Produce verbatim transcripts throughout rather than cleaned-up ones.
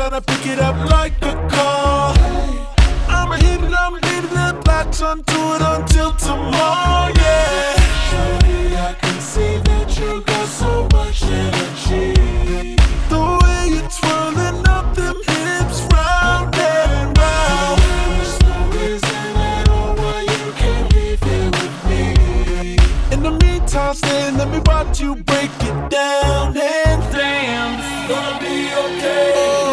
down, I pick it up like a car. I'ma hit it, I'ma hit it, let blocks onto it until tomorrow, yeah. Shorty, I can see that you got so much energy. The way you're twirling up them hips round and round. There's no reason at all why you can't leave here with me. In the meantime, stay, let me watch you break it down. And damn, it's gonna be okay.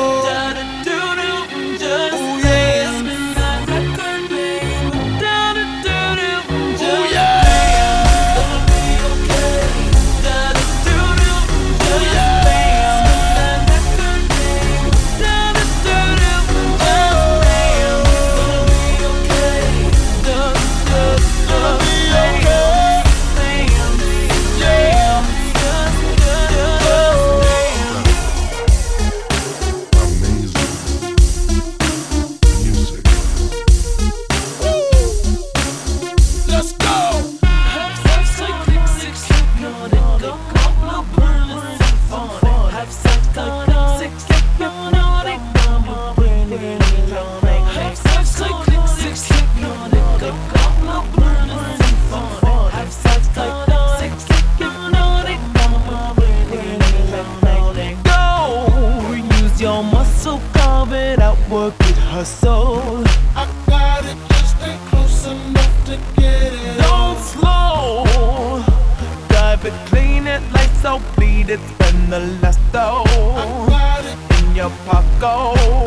Your muscle carving out, work it, hustle. I got it, just stay close enough to get it. Don't slow. Drive it, clean it, lights out, bleed it, spend the last though. I got it in your pocket.